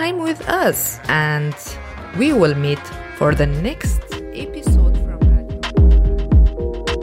time with us, and we will meet for the next episode from Radio.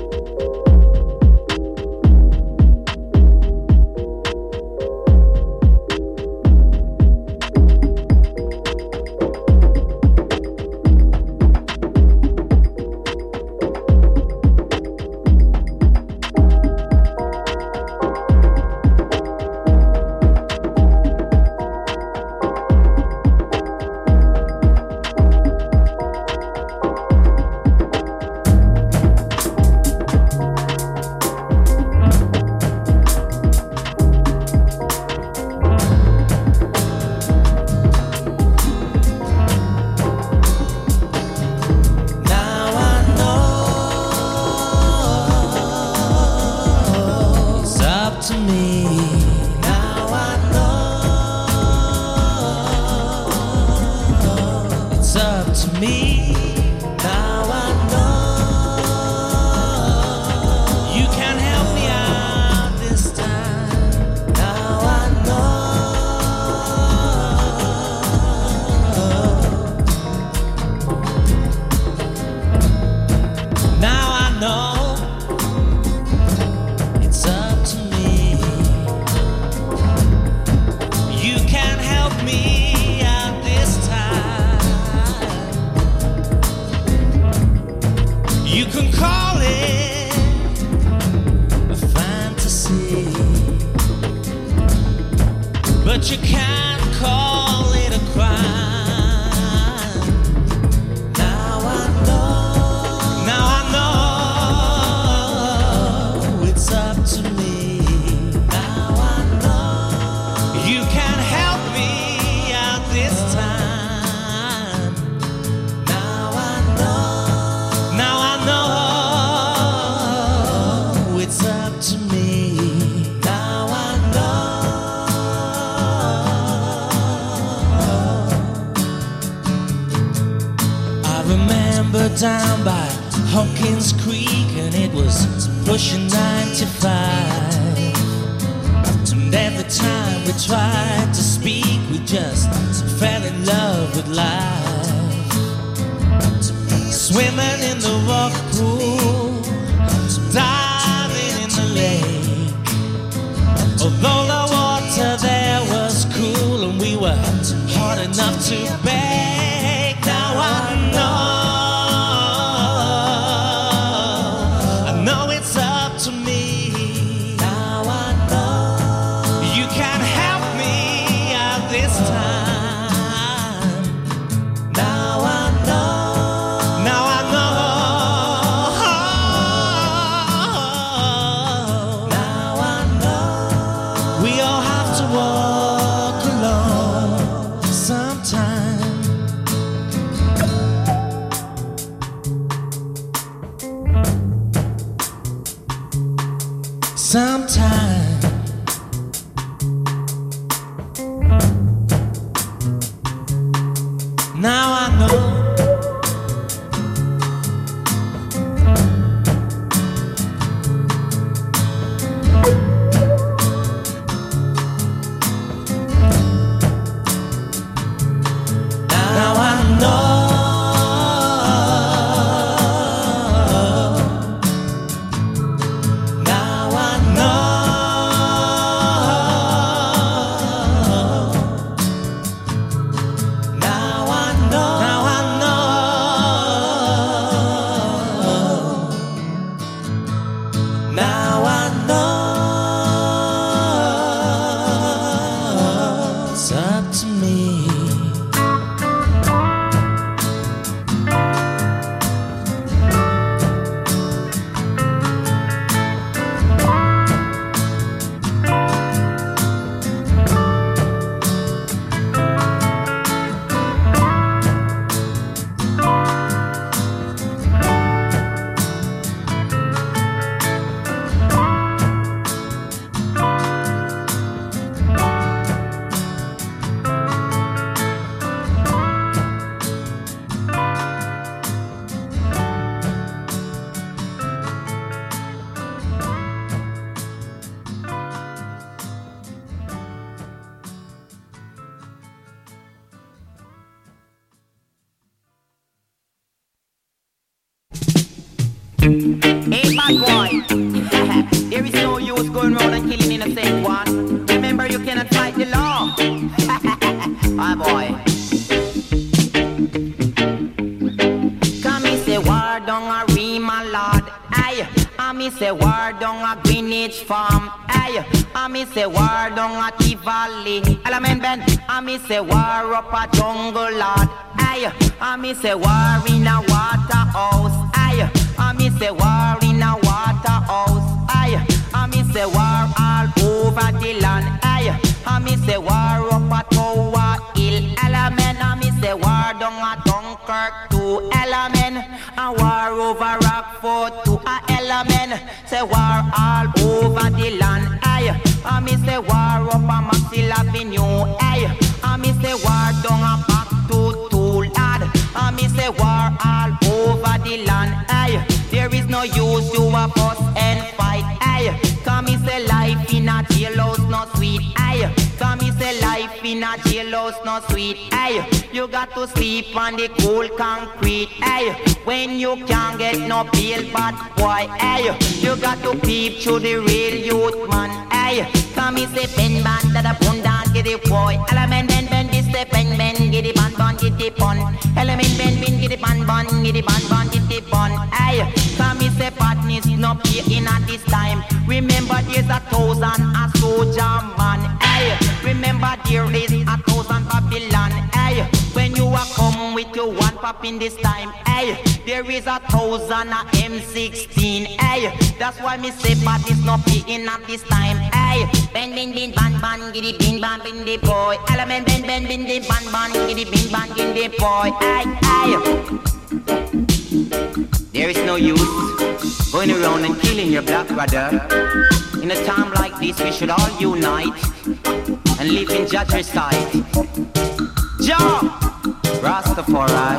Down by Hawkins Creek, and it was pushing 95. And every time we tried to speak, we just fell in love with life. Swimming in the rock pool, diving in the lake. Although the water there was cool and we were hard enough to bake, now I know. Hey, bad boy. There is no use going around and killing innocent one. Remember, you cannot fight the law. Bad boy. Come and say war down a Rima Lord. Aye. Me say war down a Greenwich Farm. Aye. Me say war down a Tivoli. Element Ben. Me say war up a Jungle Lord. Aye. Me say war in a waterhouse. Aye. Me say war in a waterhouse. Aye. Me say war all over the land. Aye. Me say war up a Tower Hill. Element. Me say war down a Dunkirk too. Element. A war over Rockford too. Element. Say war all over the land. Aye. Me say war up a Maxwell Avenue. Aye. Me say war down a back to lad. Me say war all over the land. Aye. There is no use to a fuss and fight. Aye. Come me say life in a jailhouse no sweet. Aye. Come me say life in a jailhouse no sweet. Aye. You got to sleep on the cool concrete. Aye. When you can't get no bail, bad boy. Aye. You got to peep through the real youth man. Aye. Come me say pen band that a pun down get it boy. Element ben this the pen get it ban get it pun. Element ben get it ban get it ban get it pun. Aye. Come me say partners no pay in at this time. Remember there's 1,000 a soldier man. Aye. Remember there is 1,000 Babylon. Aye. When you are come with your one pop in this time. Aye. There is 1,000 a M16. Aye. That's why me say partners no pay in at this time. Aye. Ben ban giddy bin the boy. Element ben the ban giddy bin the boy. Aye. There is no use going around and killing your black brother. In a time like this, we should all unite and live in Judge's sight. Jah Rastafari.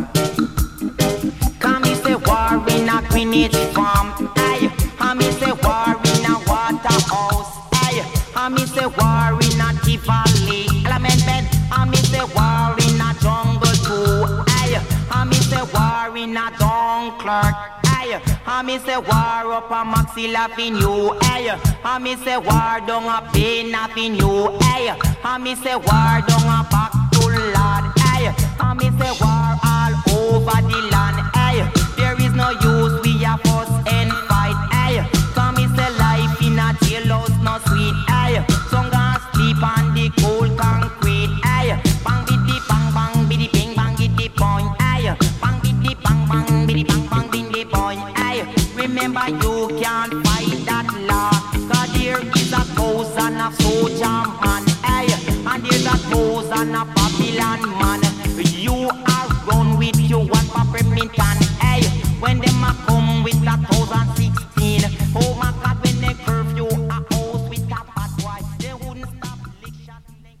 Come me say war in a Greenwich Farm. Aye. Me say war in a waterhouse. Aye. Me say war in a Tivoli. Element Ben. Me say war in a jungle too. Aye. Me say war in a Dunkirk. Aye. Me say war up a Maxwell Avenue. Aye. Me say war down a Payne Avenue. Aye. Me say war down a back to Lord. Aye. Me say war all over the land. Aye. There is no use we a fuss and fight. Aye. Come me say life in a jailhouse no sweet. Aye. Some gonna sleep on the cold concrete. Aye. Bang biddy bang biddy bing bang biddy point. Aye. Bang biddy bang biddy bang biddy point. Aye. Remember you can't fight that law. Cause there is 1,000 of soldier man. Aye. And there's 1,000 of Babylon man. You are run with your one Remington. Aye. When them a come with 1,016. Oh my God, when they curfew a house with a bad boy, they wouldn't stop lick shot and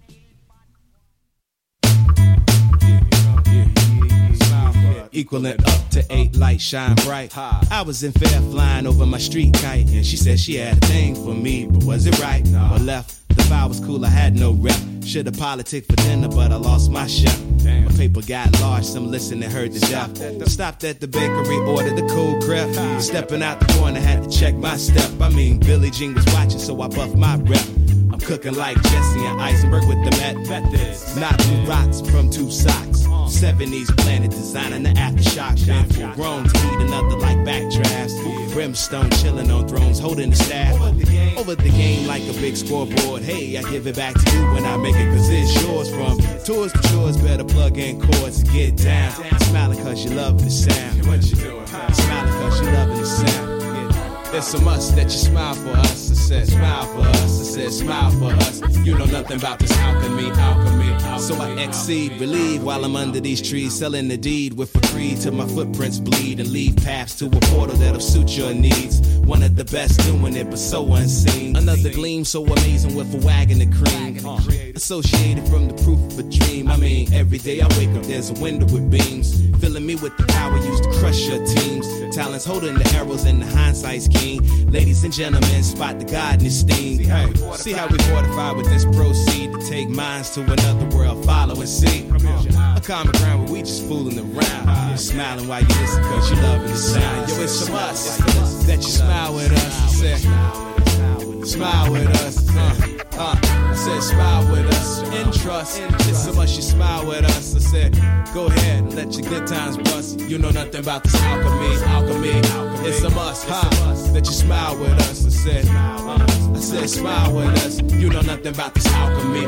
kill. Equaling up to 8 lights shine bright. I was in fair flying over my street kite, and she said she had a thing for me, but was it right or left? The vibe was cool, I had no rep. Should've politic for dinner, but I lost my shop. My paper got large, some listened and heard the job. Stopped at the bakery, ordered the cold crepe. Stepping out the corner, had to check my step. I mean, Billie Jean was watching, so I buffed my rep. I'm cooking like Jesse and Eisenberg with the Met. Not 2 rocks from 2 socks. 70s planet designing the aftershock. Been full grown to eat another like backdrafts. Brimstone chilling on thrones, holding the staff. Over the game like a big scoreboard. Hey, I give it back to you when I make it, cause it's yours. From tours to chores, better plug in chords and get down. Smiling cause you love the sound. Smiling cause you loving the sound. It's a must that you smile for us. I said smile for us. I said smile for us. You know nothing about this alchemy. So I exceed, relieve while I'm under these trees, selling the deed with a creed till my footprints bleed and leave paths to a portal that'll suit your needs. One of the best doing it, but so unseen. Another gleam so amazing with a wagon of cream. Associated from the proof of a dream. I mean, every day I wake up, there's a window with beams. Filling me with the power used to crush your teams. Talents holding the arrows and the hindsight's key. mean? Ladies and gentlemen, spot the God in esteem. See how we fortify with this proceed to take minds to another world, follow and see. A common ground where we just fooling around. Smiling while you listen cause you loving the sound. Yo, it's from us that you smile with us. Say, smile with us. I said smile with us in trust. It's so much you smile with us. I said go ahead and let your good times bust. You know nothing about this alchemy. It's a must, that you smile with us. I said smile with us. You know nothing about this alchemy.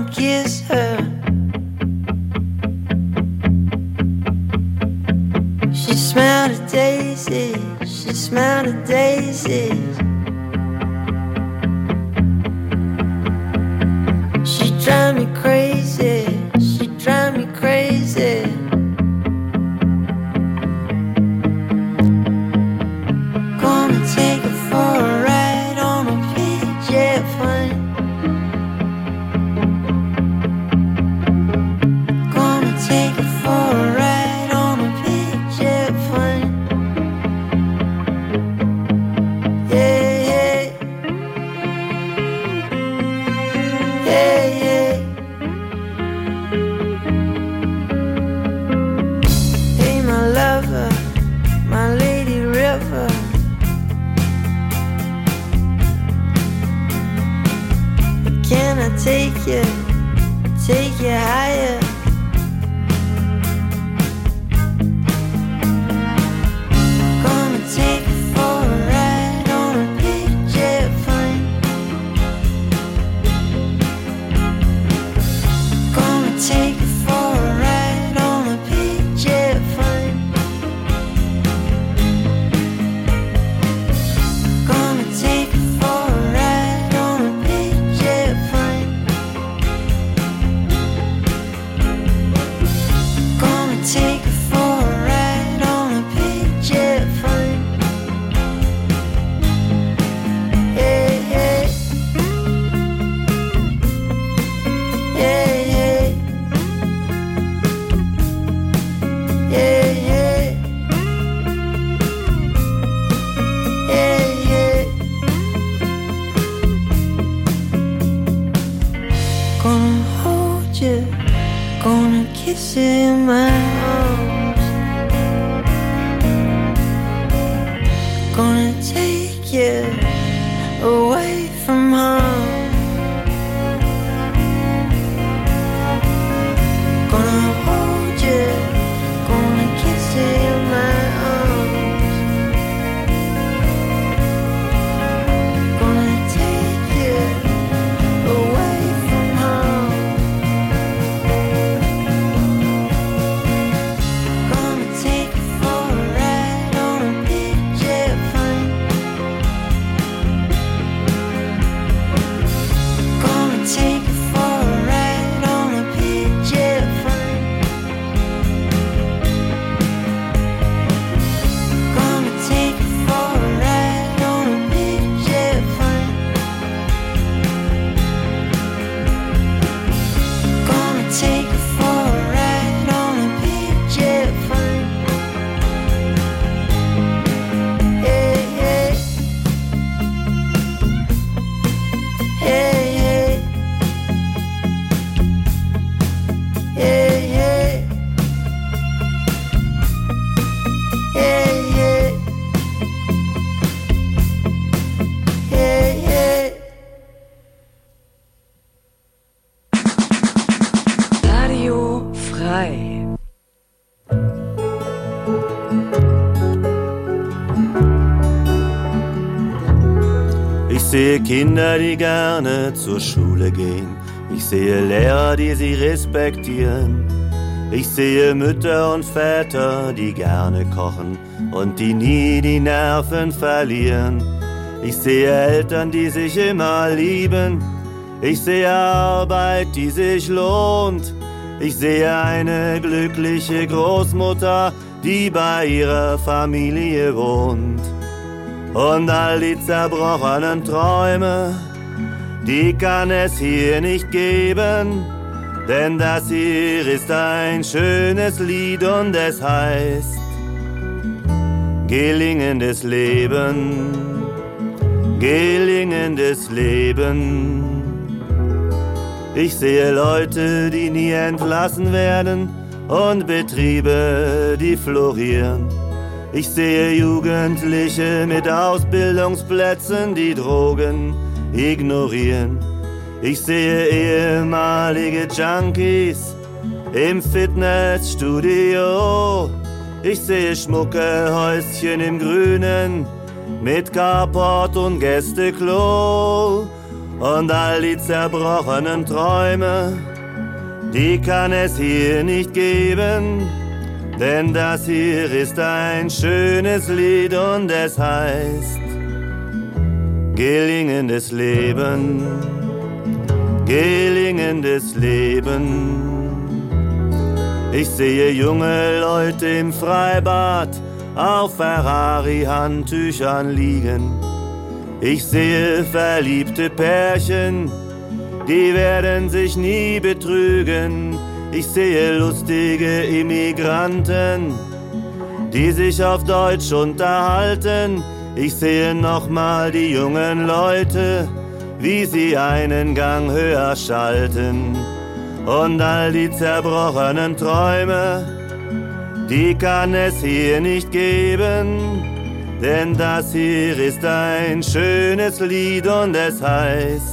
kiss her. She smelled a daisy, she smelled a daisy. She drive me crazy, she drive me crazy. Gonna take her for a ride on a PJ plane. Gonna take her for a ride on a PJ plane. Yeah, yeah. Yeah, yeah. Hey, my lover, my lady river. Can I take you higher? Gonna take you for a ride on a PJ plane. Gonna take you for a ride on a PJ plane. Gonna take you for a ride on a PJ plane. Gonna take you for a ride on a PJ plane. Yeah, yeah. Yeah, yeah. Yeah, yeah. Yeah, yeah. Gonna hold you, gonna kiss you in my arms. Gonna take you away from home. Gonna hold you, gonna kiss you in my arms. Gonna take you away from home. Gonna take you for a ride on a PJ plane. Gonna take you for a ride on a PJ plane. Gonna take you for a ride on a PJ plane. Gonna take you for a ride on a PJ plane. Yeah, yeah. Yeah, yeah. Yeah, yeah. Yeah, yeah. Yeah, yeah. Radio frei. Ich sehe Kinder, die gerne zur Schule gehen. Ich sehe Lehrer, die sie respektieren. Ich sehe Mütter und Väter, die gerne kochen und die nie die Nerven verlieren. Ich sehe Eltern, die sich immer lieben. Ich sehe Arbeit, die sich lohnt. Ich sehe eine glückliche Großmutter, die bei ihrer Familie wohnt. Und all die zerbrochenen Träume, die kann es hier nicht geben, denn das hier ist ein schönes Lied und es heißt gelingendes Leben, gelingendes Leben. Ich sehe Leute, die nie entlassen werden und Betriebe, die florieren. Ich sehe Jugendliche mit Ausbildungsplätzen, die Drogen ignorieren. Ich sehe ehemalige Junkies im Fitnessstudio. Ich sehe Schmuckerhäuschen im Grünen mit Carport und Gästeklo. Und all die zerbrochenen Träume, die kann es hier nicht geben, denn das hier ist ein schönes Lied und es heißt gelingendes Leben, gelingendes Leben. Ich sehe junge Leute im Freibad auf Ferrari-Handtüchern liegen. Ich sehe verliebte Pärchen, die werden sich nie betrügen. Ich sehe lustige Immigranten, die sich auf Deutsch unterhalten. Ich sehe nochmal die jungen Leute, wie sie einen Gang höher schalten. Und all die zerbrochenen Träume, die kann es hier nicht geben, denn das hier ist ein schönes Lied und es heißt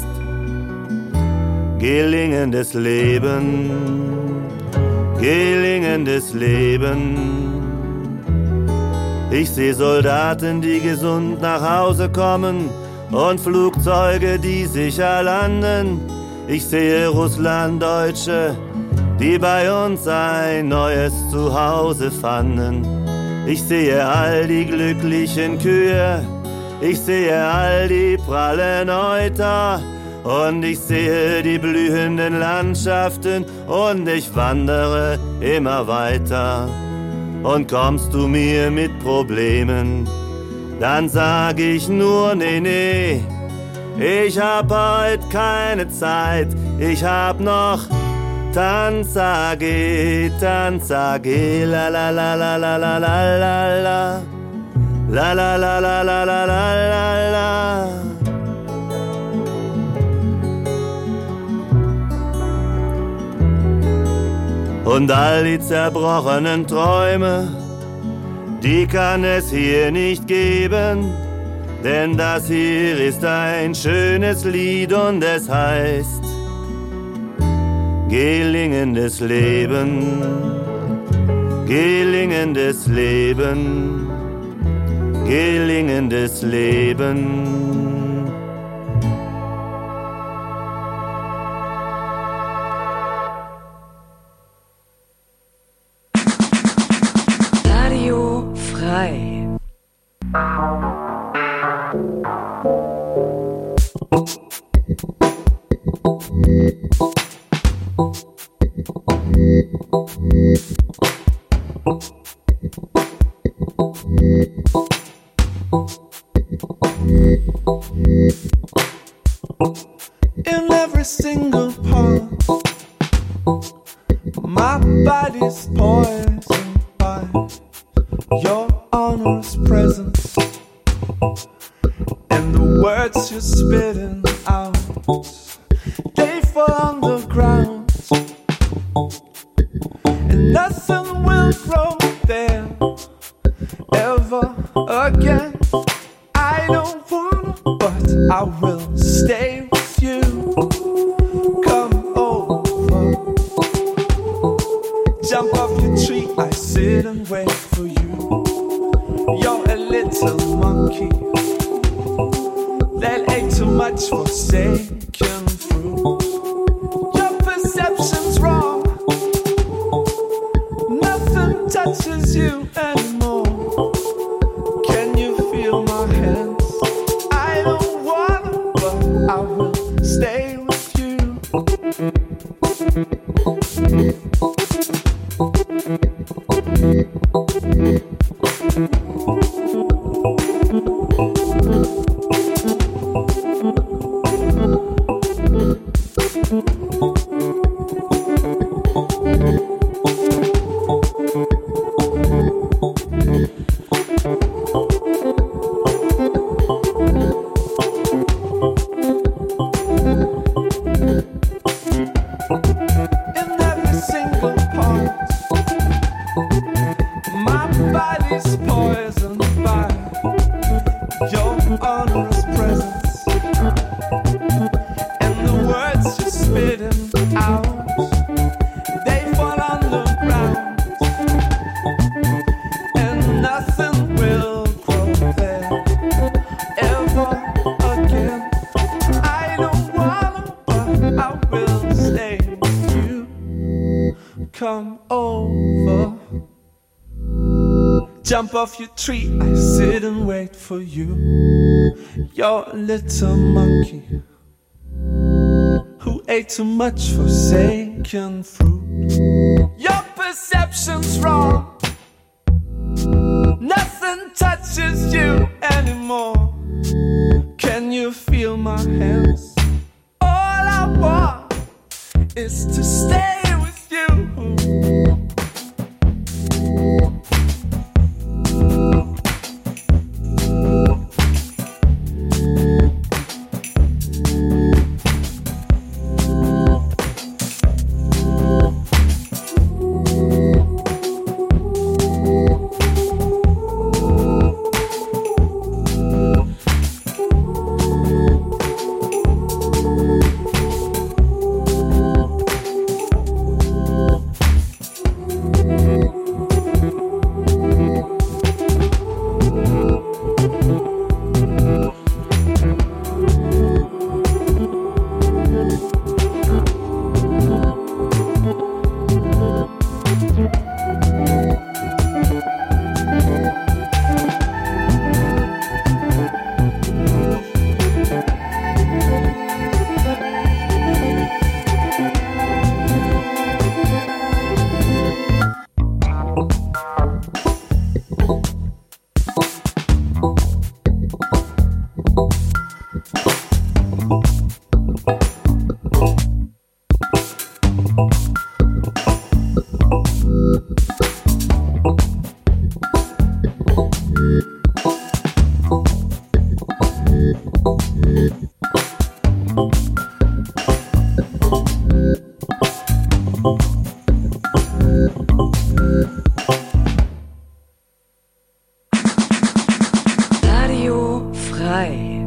gelingendes Leben, gelingendes Leben. Ich sehe Soldaten, die gesund nach Hause kommen und Flugzeuge, die sicher landen. Ich sehe Russlanddeutsche, die bei uns ein neues Zuhause fanden. Ich sehe all die glücklichen Kühe, ich sehe all die prallen Euter und ich sehe die blühenden Landschaften und ich wandere immer weiter. Und kommst du mir mit Problemen, dann sag ich nur nee, nee. Ich hab heut keine Zeit, ich hab noch Tanzage, Tanzage, la la la la la la la la la la la la la la la la la. Und all die zerbrochenen Träume, die kann es hier nicht geben, denn das hier ist ein schönes Lied und es heißt gelingendes Leben, gelingendes Leben, gelingendes Leben. Radio frei. In every single part, my body's poisoned by your honor's presence, and the words you're spitting out, they fall on the ground, and nothing will grow there ever again. I don't wanna, but I will stay with you. Come over, jump off your tree, I sit and wait for you. You're a little monkey that ate too much forsaken fruit. Your perception's wrong, nothing touches you anymore. Can you feel my hands? I don't wanna, but I will stay with you. In every single part, come over. Jump off your tree, I sit and wait for you. You're a little monkey who ate too much forsaken fruit. Your perception's wrong. Nothing touches you anymore. Can you feel my hands? All I want is to stay with you. Radio frei.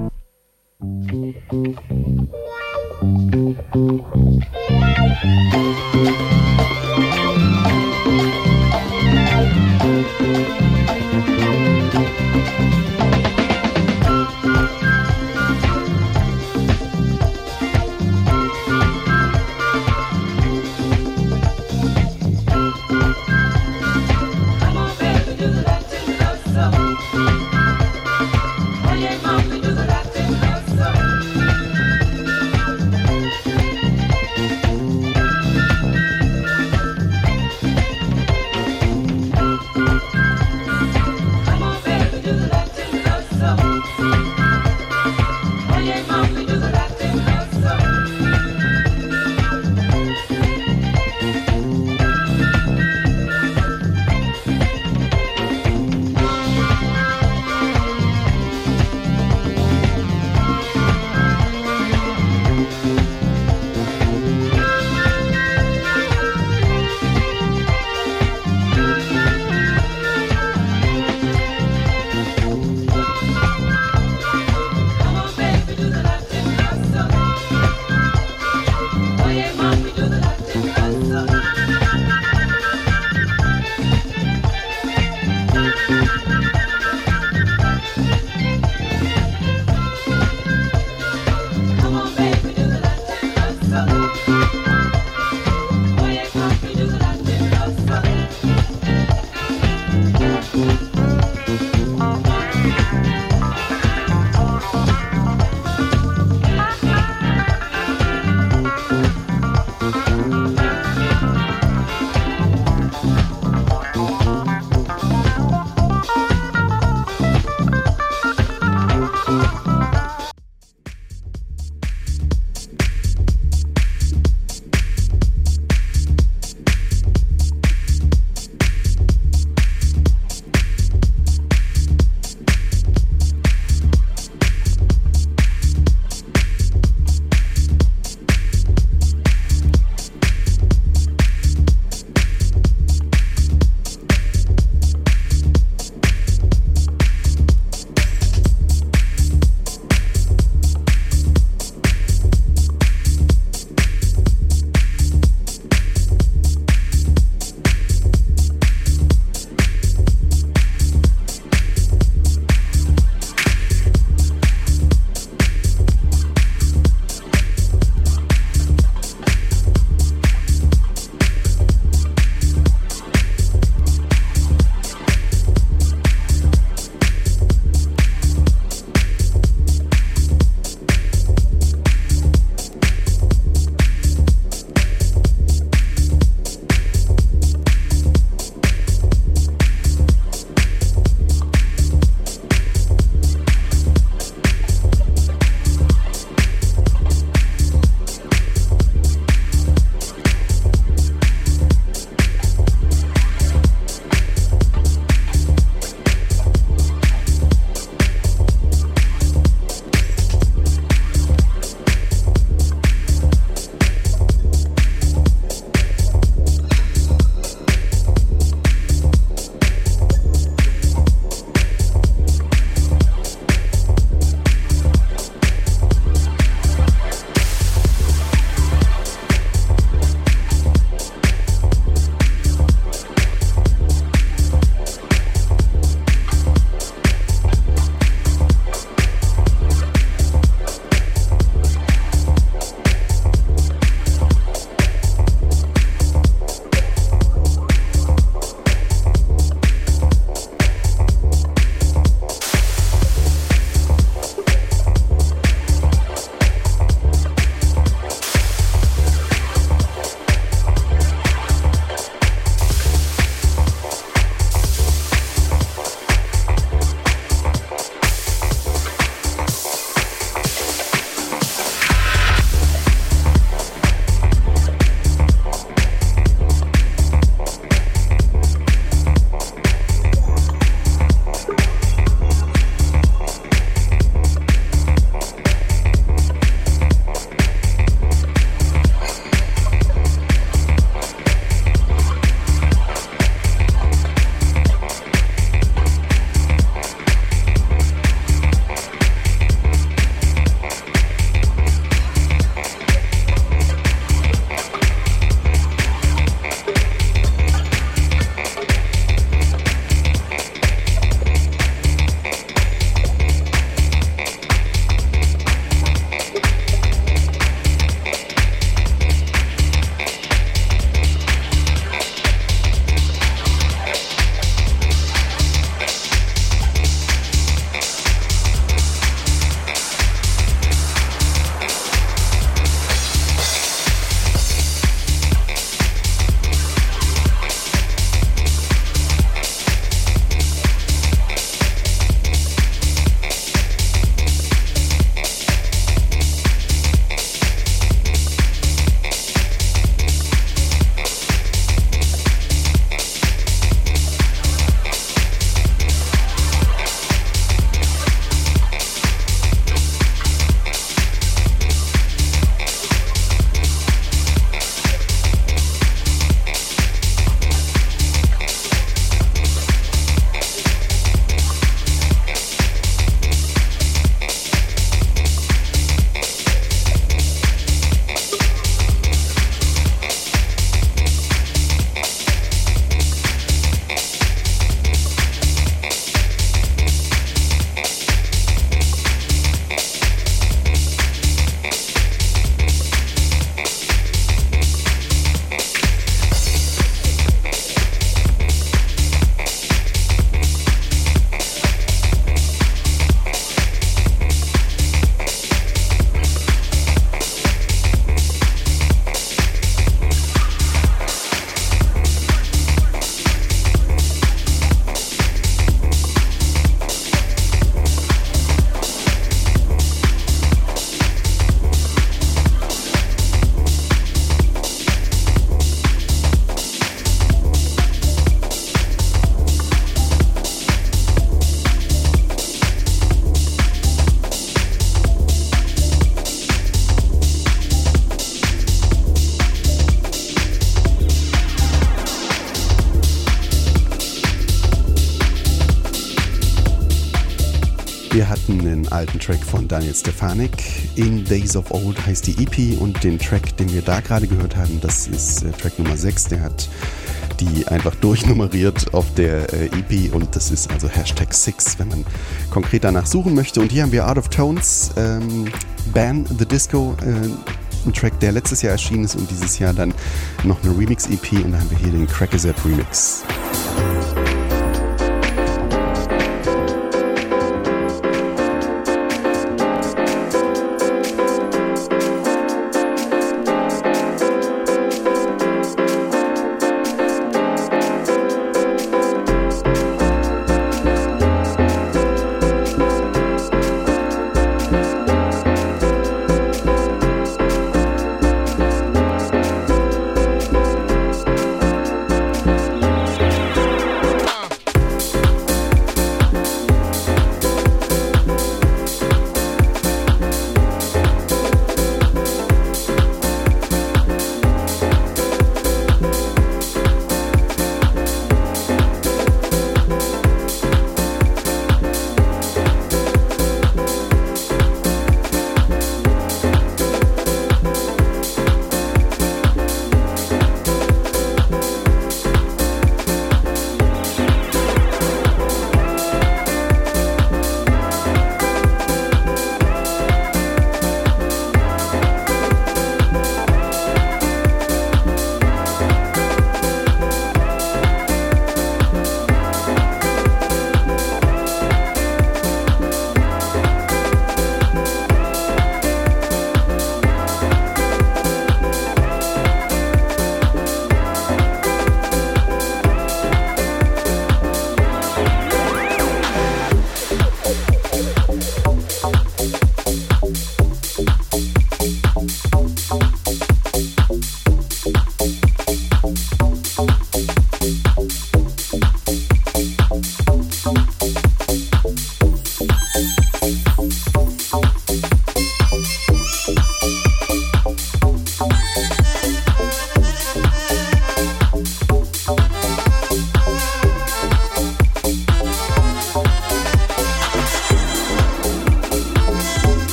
Wir hatten einen alten Track von Daniel Stefanik. In Days of Old heißt die EP und den Track, den wir da gerade gehört haben, das ist Track Nummer 6. Der hat die einfach durchnummeriert auf der EP und das ist also #6, wenn man konkret danach suchen möchte. Und hier haben wir Out of Tones, Ban the Disco, ein Track, der letztes Jahr erschienen ist und dieses Jahr dann noch eine Remix-EP und da haben wir hier den Crackazep Remix.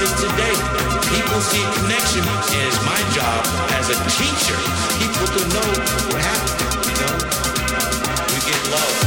this today. People see a connection, and it's my job as a teacher, people to know what happened, you know? We get love.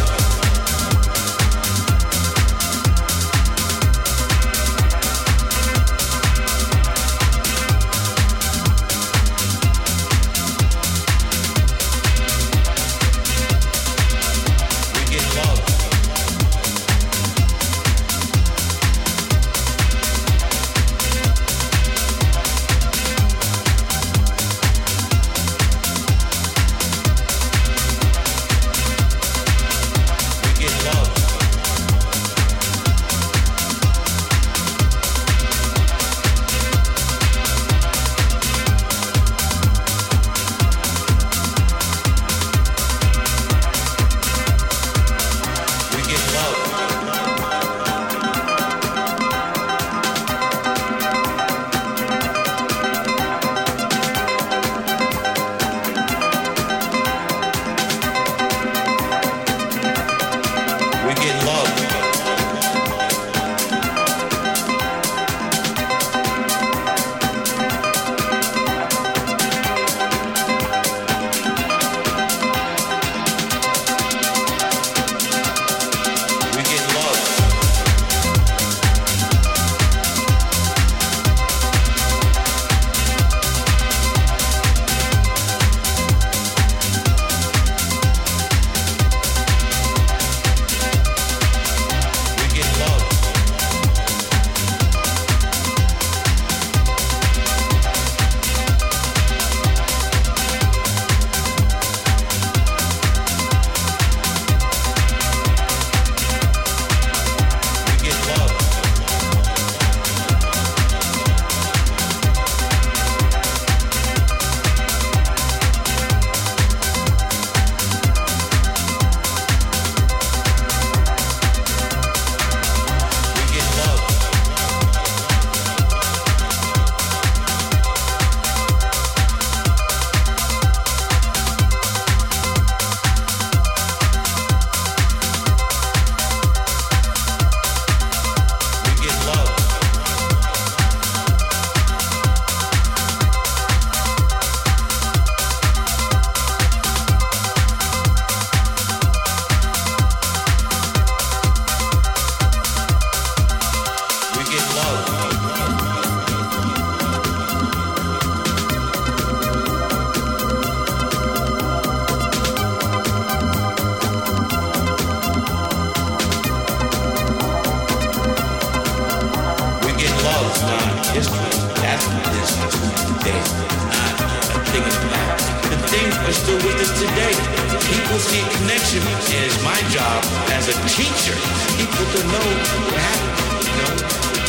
are still with us today. People see a connection, and it's my job as a teacher, people to know what happened, you know?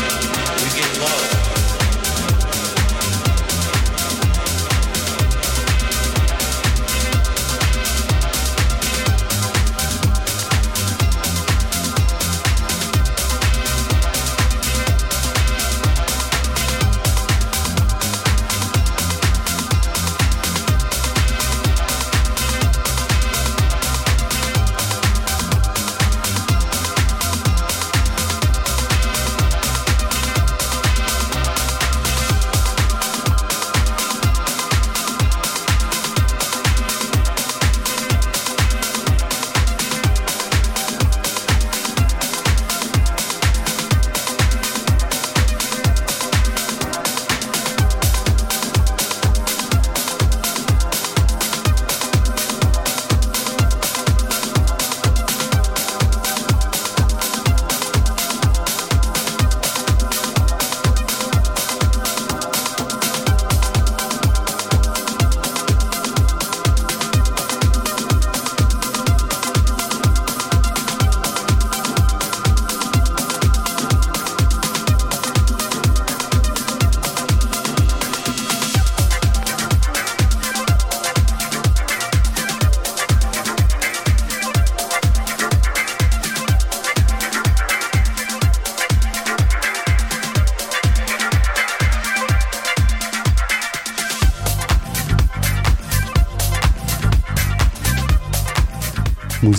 We get love.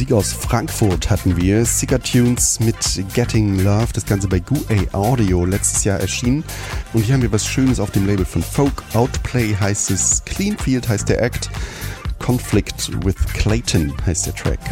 Musik aus Frankfurt hatten wir. Sickertunes mit Getting Love, das Ganze bei GUA Audio letztes Jahr erschienen. Und hier haben wir was Schönes auf dem Label von Folk. Outplay heißt es, Cleanfield heißt der Act, Conflict with Clayton heißt der Track.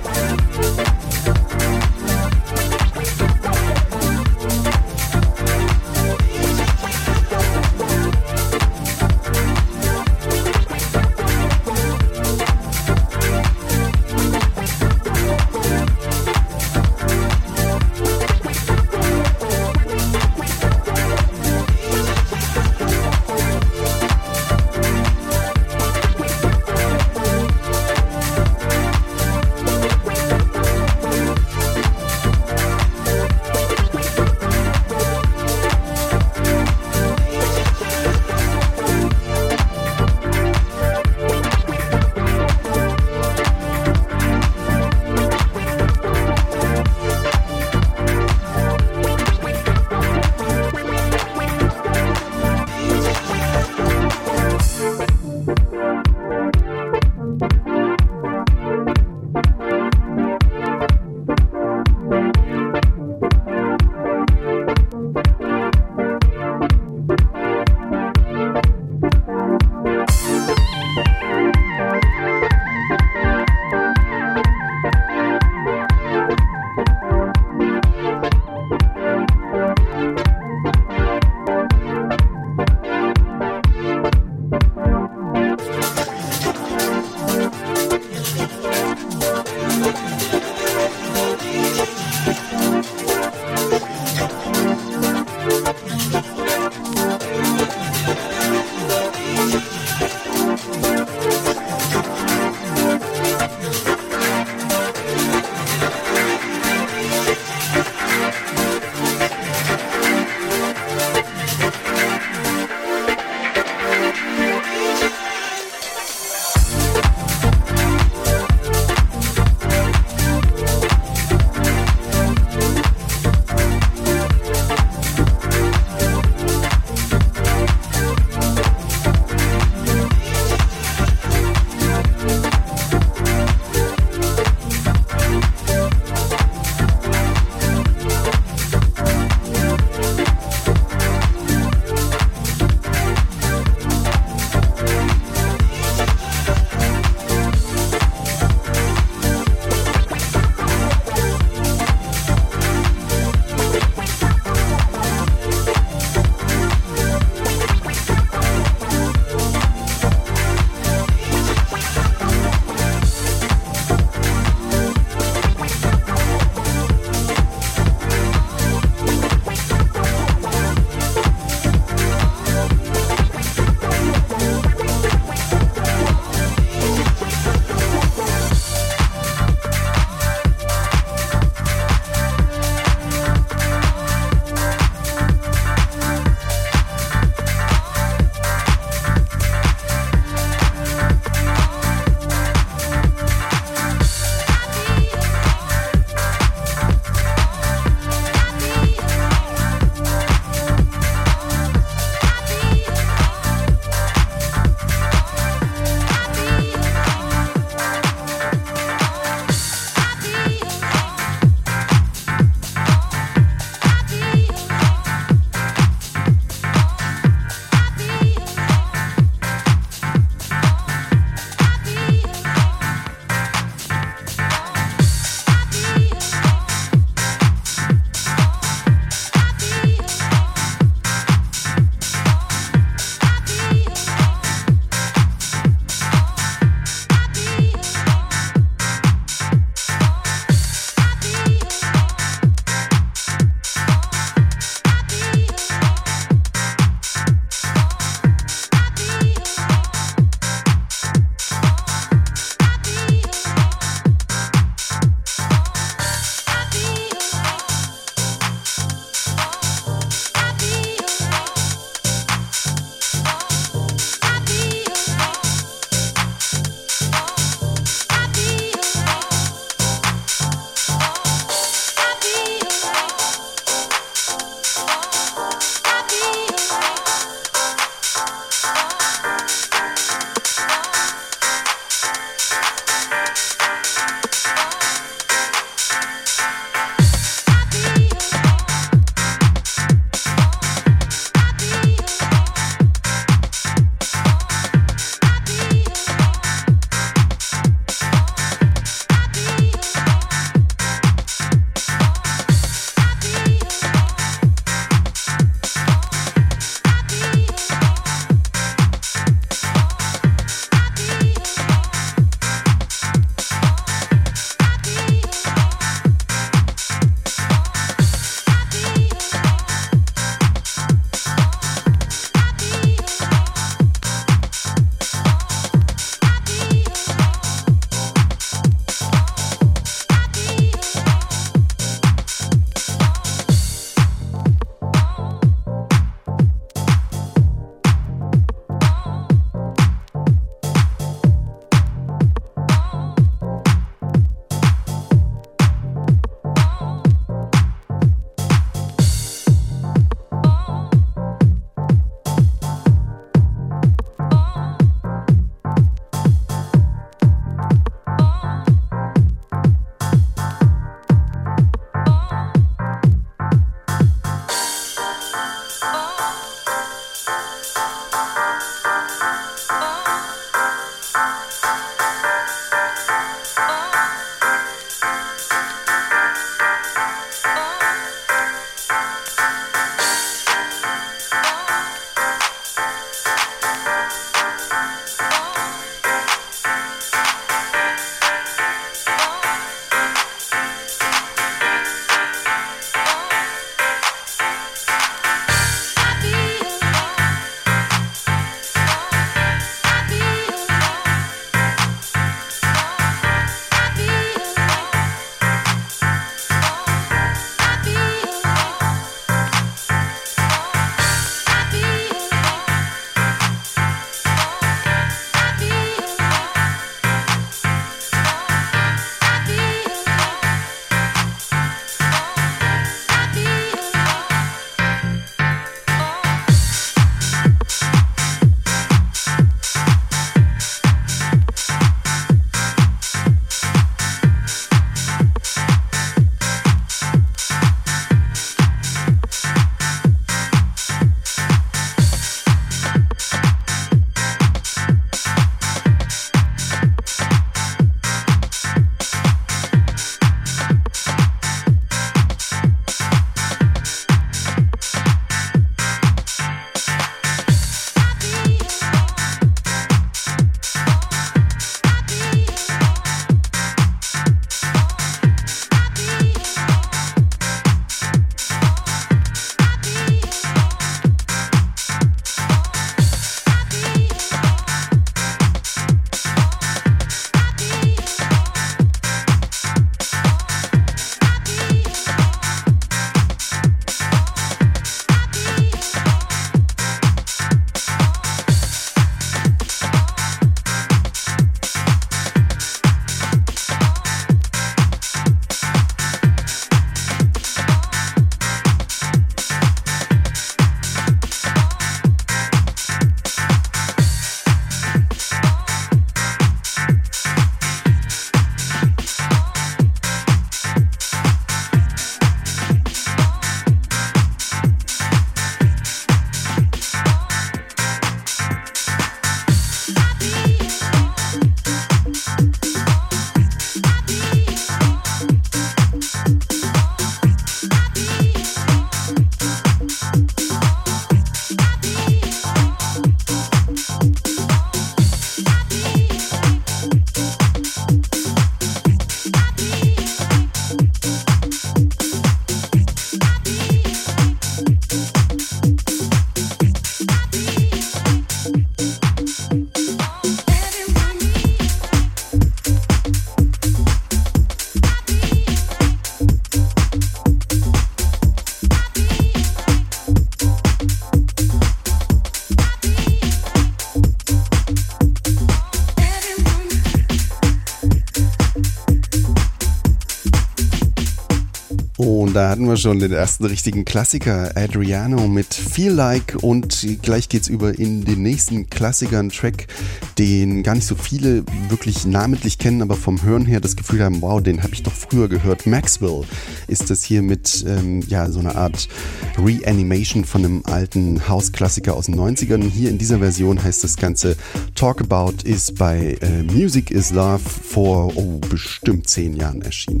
Und da hatten wir schon den ersten richtigen Klassiker, Adriano mit Feel Like, und gleich geht's über in den nächsten Klassiker, einen Track, den gar nicht so viele wirklich namentlich kennen, aber vom Hören her das Gefühl haben, wow, den habe ich doch früher gehört. Maxwell ist das hier mit so einer Art Reanimation von einem alten House-Klassiker aus den 90ern. Hier in dieser Version heißt das Ganze Talk About, ist bei Music is Love vor bestimmt 10 Jahren erschienen.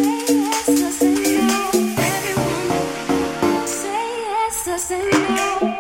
Say